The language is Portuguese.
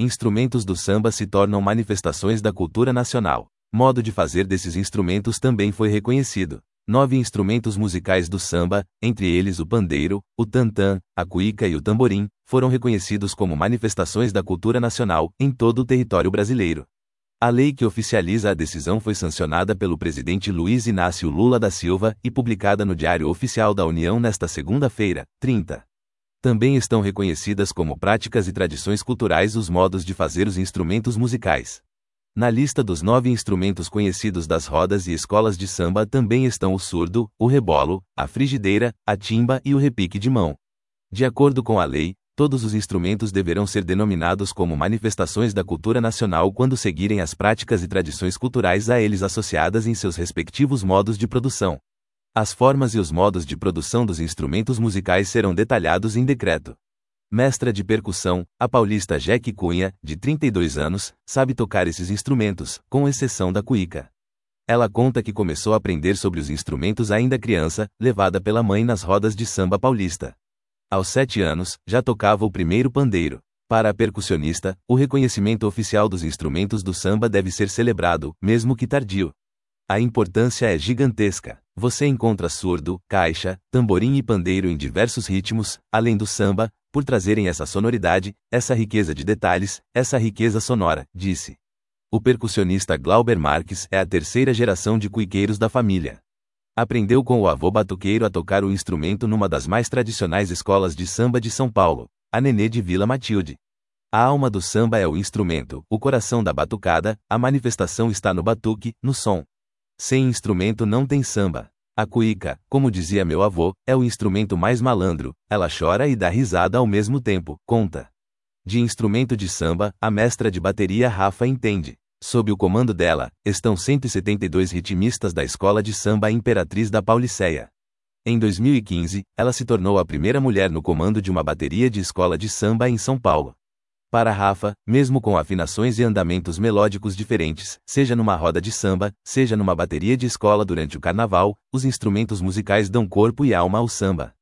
Instrumentos do samba se tornam manifestações da cultura nacional. Modo de fazer desses instrumentos também foi reconhecido. 9 instrumentos musicais do samba, entre eles o pandeiro, o tantã, a cuíca e o tamborim, foram reconhecidos como manifestações da cultura nacional em todo o território brasileiro. A lei que oficializa a decisão foi sancionada pelo presidente Luiz Inácio Lula da Silva e publicada no Diário Oficial da União nesta segunda-feira, 30. Também estão reconhecidas como práticas e tradições culturais os modos de fazer os instrumentos musicais. Na lista dos 9 instrumentos conhecidos das rodas e escolas de samba também estão o surdo, o rebolo, a frigideira, a timba e o repique de mão. De acordo com a lei, todos os instrumentos deverão ser denominados como manifestações da cultura nacional quando seguirem as práticas e tradições culturais a eles associadas em seus respectivos modos de produção. As formas e os modos de produção dos instrumentos musicais serão detalhados em decreto. Mestra de percussão, a paulista Jeque Cunha, de 32 anos, sabe tocar esses instrumentos, com exceção da cuíca. Ela conta que começou a aprender sobre os instrumentos ainda criança, levada pela mãe nas rodas de samba paulista. Aos 7 anos, já tocava o primeiro pandeiro. Para a percussionista, o reconhecimento oficial dos instrumentos do samba deve ser celebrado, mesmo que tardio. A importância é gigantesca. Você encontra surdo, caixa, tamborim e pandeiro em diversos ritmos, além do samba, por trazerem essa sonoridade, essa riqueza de detalhes, essa riqueza sonora, disse. O percussionista Glauber Marques é a 3ª geração de cuiqueiros da família. Aprendeu com o avô batuqueiro a tocar o instrumento numa das mais tradicionais escolas de samba de São Paulo, a Nenê de Vila Matilde. A alma do samba é o instrumento, o coração da batucada, a manifestação está no batuque, no som. Sem instrumento não tem samba. A cuíca, como dizia meu avô, é o instrumento mais malandro, ela chora e dá risada ao mesmo tempo, conta. De instrumento de samba, a mestra de bateria Rafa entende. Sob o comando dela, estão 172 ritmistas da escola de samba Imperatriz da Pauliceia. Em 2015, ela se tornou a primeira mulher no comando de uma bateria de escola de samba em São Paulo. Para Rafa, mesmo com afinações e andamentos melódicos diferentes, seja numa roda de samba, seja numa bateria de escola durante o carnaval, os instrumentos musicais dão corpo e alma ao samba.